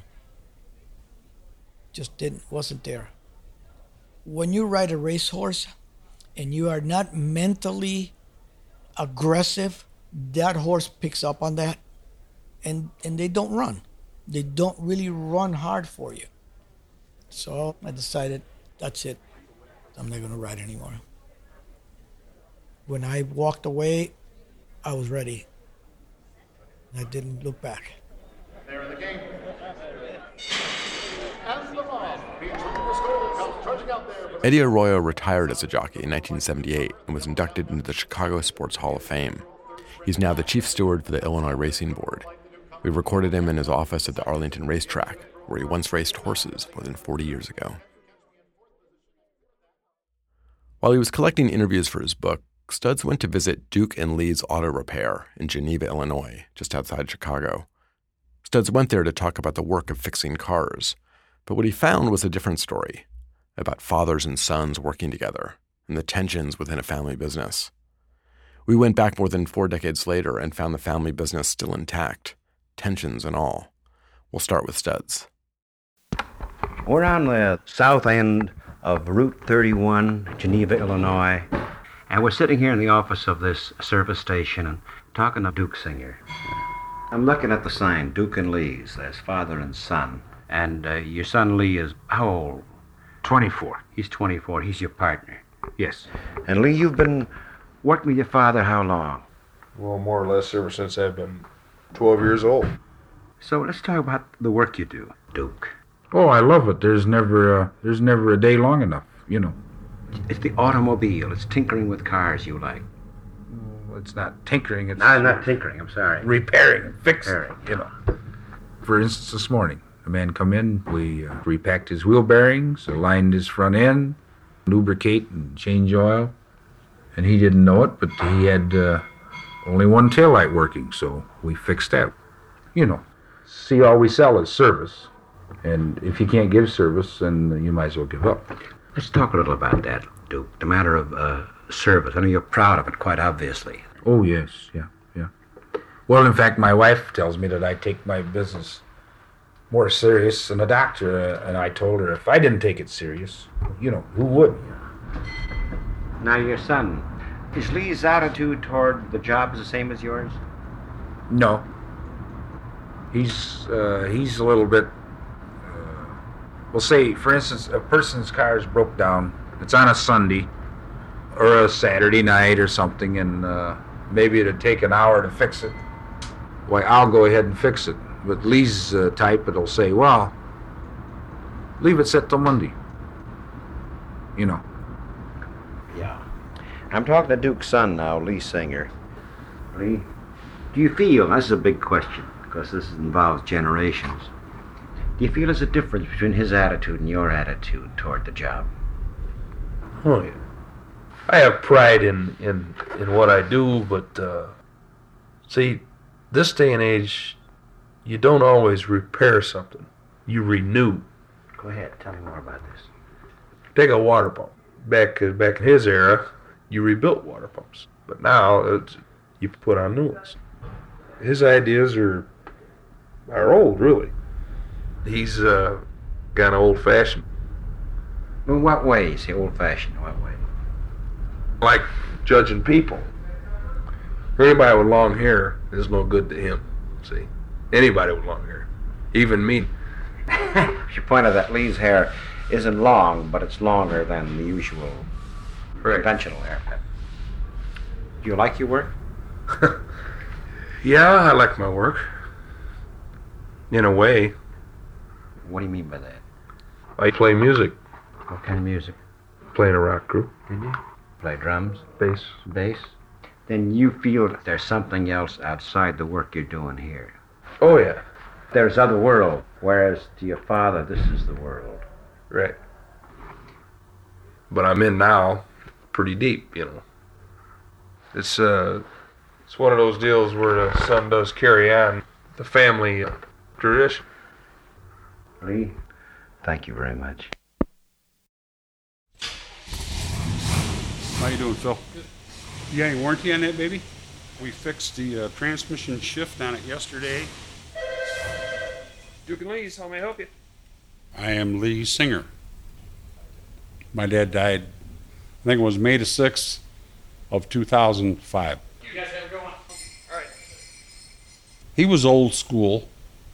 Just wasn't there. When you ride a racehorse and you are not mentally aggressive, that horse picks up on that, and they don't run. They don't really run hard for you. So I decided, that's it. I'm not going to ride anymore. When I walked away, I was ready. I didn't look back. There in the game. Eddie Arroyo retired as a jockey in 1978 and was inducted into the Chicago Sports Hall of Fame. He's now the chief steward for the Illinois Racing Board. We recorded him in his office at the Arlington Racetrack, where he once raced horses more than 40 years ago. While he was collecting interviews for his book, Studs went to visit Duke and Lee's Auto Repair in Geneva, Illinois, just outside Chicago. Studs went there to talk about the work of fixing cars, but what he found was a different story, about fathers and sons working together and the tensions within a family business. We went back more than 4 decades later and found the family business still intact, tensions and all. We'll start with Studs. We're on the south end of Route 31, Geneva, Illinois, and we're sitting here in the office of this service station and talking to Duke Singer. I'm looking at the sign, Duke and Lee's. That's father and son. And your son Lee is how old? 24. He's 24. He's your partner. Yes. And Lee, you've been working with your father how long? Well, more or less ever since I've been 12 years old. So let's talk about the work you do, Duke. Oh, I love it. There's never a day long enough, you know. It's the automobile. It's tinkering with cars you like. Well, it's not tinkering. It's No, not tinkering. I'm sorry. repairing and fixing, you know. For instance, this morning, a man come in. We repacked his wheel bearings, aligned his front end, lubricate and change oil. And he didn't know it, but he had only one taillight working, so we fixed that. You know, see, all we sell is service. And if you can't give service, then you might as well give up. Let's talk a little about that, Duke. The matter of service. I know you're proud of it, quite obviously. Oh, yes, yeah. Well, in fact, my wife tells me that I take my business more serious than a doctor, and I told her if I didn't take it serious, you know, who would? Now, your son, is Lee's attitude toward the job the same as yours? No. He's a little bit, well, say, for instance, a person's car is broke down. It's on a Sunday or a Saturday night or something, and maybe it'd take an hour to fix it. Why, I'll go ahead and fix it. But Lee's type, it'll say, well, leave it set till Monday. You know. Yeah. I'm talking to Duke's son now, Lee Singer. Lee, do you feel, this is a big question, because this involves generations, do you feel there's a difference between his attitude and your attitude toward the job? Oh, yeah. I have pride in what I do, but, see, this day and age, you don't always repair something. You renew. Go ahead, tell me more about this. Take a water pump. Back in his era, you rebuilt water pumps. But now, you put on new ones. His ideas are old, really. He's kind of old-fashioned. In what way is he old-fashioned? In what way? Like judging people. Anybody with long hair is no good to him, see? Anybody with long hair. Even me. She pointed that Lee's hair isn't long, but it's longer than the usual conventional haircut. Do you like your work? Yeah, I like my work. In a way. What do you mean by that? I play music. What kind of music? Play in a rock group. Did you? Play drums? Bass. Bass? Then you feel that there's something else outside the work you're doing here. Oh, yeah. There's other world, whereas to your father, this is the world. Right. But I'm in now pretty deep, you know. It's one of those deals where the son does carry on the family tradition. Lee, thank you very much. How you doing, Phil? You got any warranty on that, baby? We fixed the transmission shift on it yesterday. Duke and Lee's, how may I help you? I am Lee Singer. My dad died, I think it was May the 6th of 2005. You guys have a good one. All right. He was old school.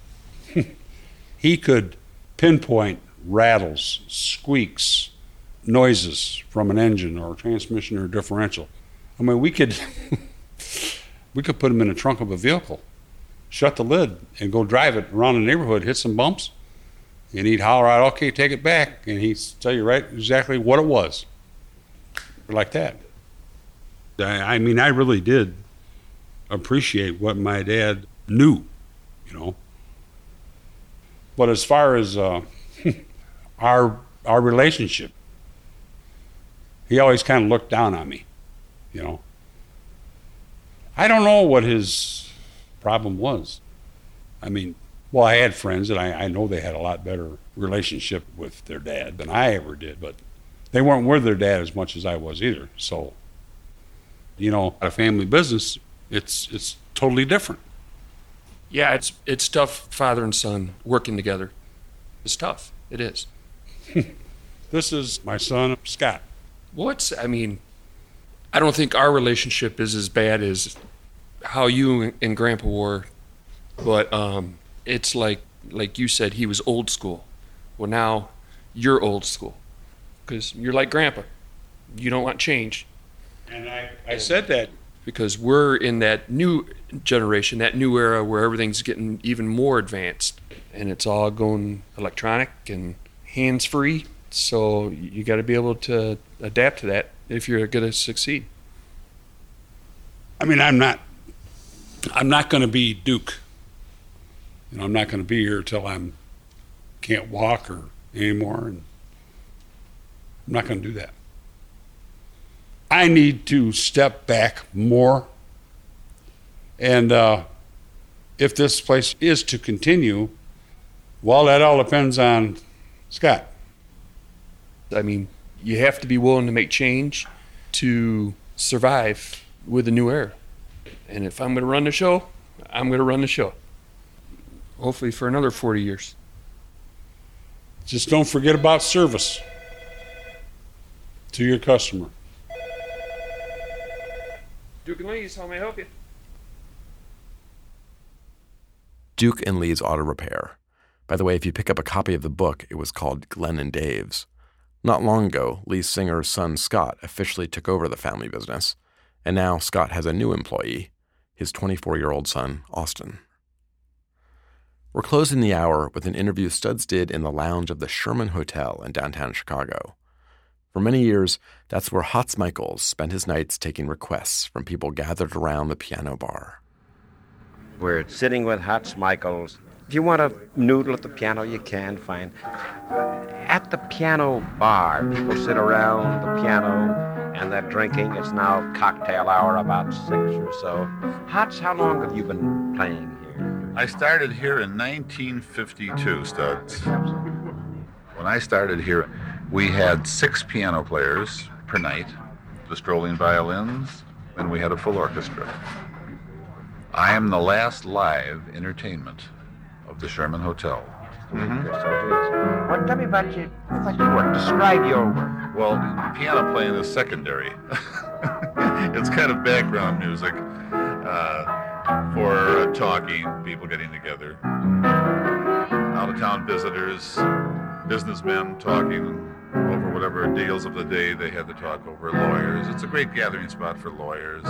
He could pinpoint rattles, squeaks, noises from an engine or a transmission or a differential. I mean, we could put him in the trunk of a vehicle, shut the lid, and go drive it around the neighborhood, hit some bumps, and he'd holler out, okay, take it back, and he'd tell you right exactly what it was. Like that. I mean, I really did appreciate what my dad knew, you know. But as far as our relationship, he always kind of looked down on me. you know. I don't know what his problem was. I mean, well, I had friends, and I know they had a lot better relationship with their dad than I ever did, but they weren't with their dad as much as I was either. So, you know, a family business, it's totally different. Yeah, it's tough, father and son working together. It's tough. It is. This is my son, Scott. I mean, I don't think our relationship is as bad as how you and Grandpa were, but it's like you said, he was old school. Well, now you're old school because you're like Grandpa. You don't want change. And I said that. Because we're in that new generation, that new era where everything's getting even more advanced and it's all going electronic and hands-free. So you got to be able to adapt to that if you're going to succeed. I mean, I'm not going to be Duke. You know, I'm not going to be here till I'm can't walk or anymore, and I'm not going to do that. I need to step back more, and if this place is to continue, well, that all depends on Scott. I mean, you have to be willing to make change to survive with the new era. And if I'm going to run the show, I'm going to run the show. Hopefully for another 40 years. Just don't forget about service to your customer. Duke and Lee's, how may I help you? Duke and Lee's Auto Repair. By the way, if you pick up a copy of the book, it was called Glenn and Dave's. Not long ago, Lee Singer's son Scott officially took over the family business, and now Scott has a new employee, his 24-year-old son, Austin. We're closing the hour with an interview Studs did in the lounge of the Sherman Hotel in downtown Chicago. For many years, that's where Hots Michaels spent his nights taking requests from people gathered around the piano bar. We're sitting with Hots Michaels. If you want a noodle at the piano, you can find. At the piano bar, people sit around the piano and they're drinking. It's now cocktail hour, about 6 or so. Hots, how long have you been playing here? I started here in 1952, Studs. When I started here, we had 6 piano players per night, the strolling violins, and we had a full orchestra. I am the last live entertainment of the Sherman Hotel. Mm-hmm. Well, tell me about your work. Describe your work. Well, piano playing is secondary. It's kind of background music for talking, people getting together. Out-of-town visitors, businessmen talking over whatever deals of the day they had to talk over. Lawyers. It's a great gathering spot for lawyers.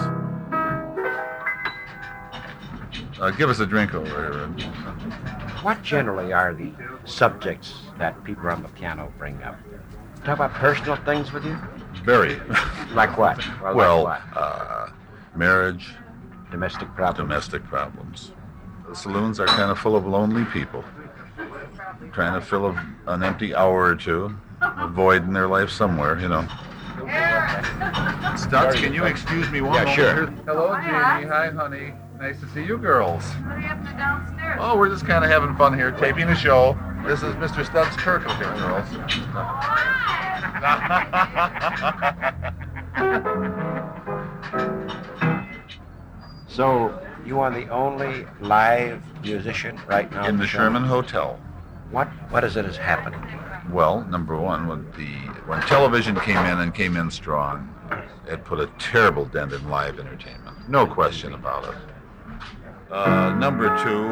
Give us a drink over here. What generally are the subjects that people on the piano bring up? Talk about personal things with you? Very. Like what? Well, like what? Marriage. Domestic problems. Domestic problems. The saloons are kind of full of lonely people, trying to fill an empty hour or two, a void in their life somewhere, you know. Studs, can you excuse me one moment? Sure. Hello, Jeannie. Hi, honey. Nice to see you girls. What are you up to downstairs? Oh, we're just kind of having fun here, taping a show. This is Mr. Studs Turkle here, girls. So, you are the only live musician right now? In the Sherman Hotel. What is it has happened? Well, number one, when television came in strong, it put a terrible dent in live entertainment. No question about it. Number two,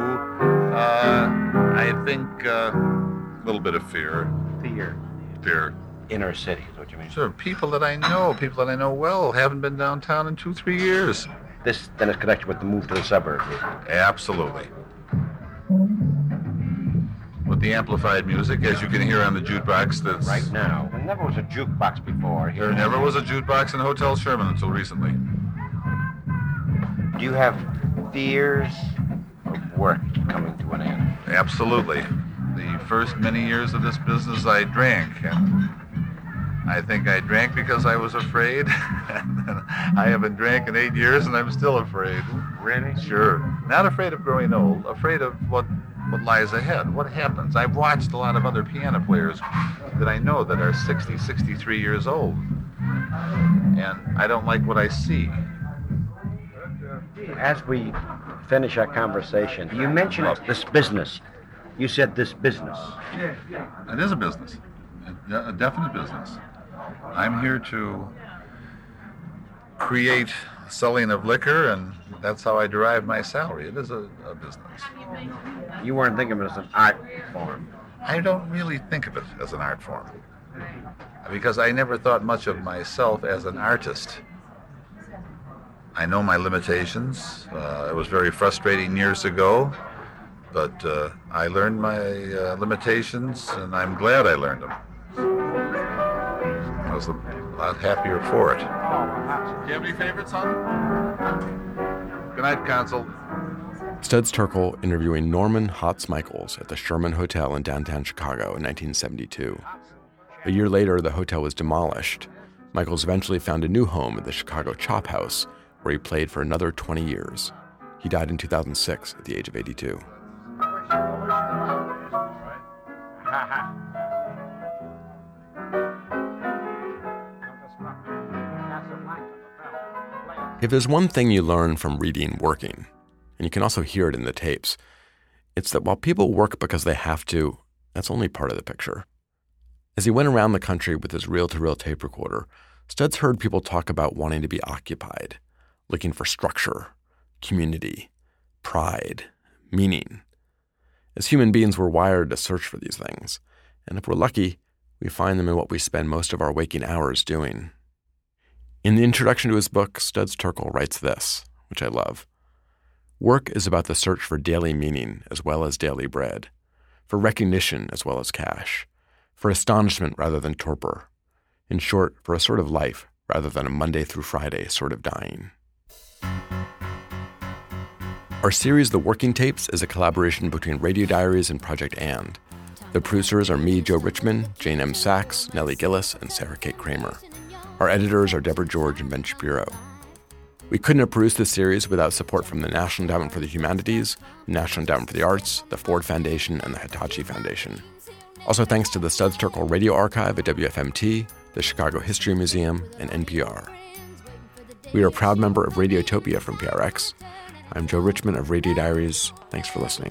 I think a little bit of fear. Fear. Inner city is what you mean? Sure, people that I know well, haven't been downtown in 2-3 years. This then is connected with the move to the suburbs. Absolutely. With the amplified music, as you can hear on the jukebox that's... Right now. There never was a jukebox before here. There never was a jukebox in Hotel Sherman until recently. Do you have fears of work coming to an end? Absolutely. The first many years of this business, I drank. And I think I drank because I was afraid. And then I haven't drank in 8 years, and I'm still afraid. Really? Sure. Not afraid of growing old, afraid of what lies ahead, what happens. I've watched a lot of other piano players that I know that are 60, 63 years old, and I don't like what I see. As we finish our conversation, you mentioned this business. You said this business. It is a business, a definite business. I'm here to create selling of liquor, and that's how I derive my salary. It is a business. You weren't thinking of it as an art form. I don't really think of it as an art form, because I never thought much of myself as an artist. I know my limitations. It was very frustrating years ago, but I learned my limitations, and I'm glad I learned them. I was a lot happier for it. Do you have any favorites, son? Good night, Consul. Studs Terkel interviewing Norman Hotz Michaels at the Sherman Hotel in downtown Chicago in 1972. A year later, the hotel was demolished. Michaels eventually found a new home at the Chicago Chop House, where he played for another 20 years. He died in 2006 at the age of 82. If there's one thing you learn from reading Working, and you can also hear it in the tapes, it's that while people work because they have to, that's only part of the picture. As he went around the country with his reel-to-reel tape recorder, Studs heard people talk about wanting to be occupied, looking for structure, community, pride, meaning. As human beings, we're wired to search for these things, and if we're lucky, we find them in what we spend most of our waking hours doing. In the introduction to his book, Studs Terkel writes this, which I love. Work is about the search for daily meaning as well as daily bread, for recognition as well as cash, for astonishment rather than torpor. In short, for a sort of life rather than a Monday through Friday sort of dying. Our series, The Working Tapes, is a collaboration between Radio Diaries and Project And. The producers are me, Joe Richmond, Jane M. Sachs, Nellie Gillis, and Sarah Kate Kramer. Our editors are Deborah George and Ben Shapiro. We couldn't have produced this series without support from the National Endowment for the Humanities, the National Endowment for the Arts, the Ford Foundation, and the Hitachi Foundation. Also thanks to the Studs Terkel Radio Archive at WFMT, the Chicago History Museum, and NPR. We are a proud member of Radiotopia from PRX. I'm Joe Richmond of Radio Diaries. Thanks for listening.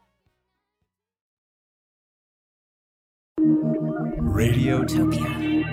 Radiotopia.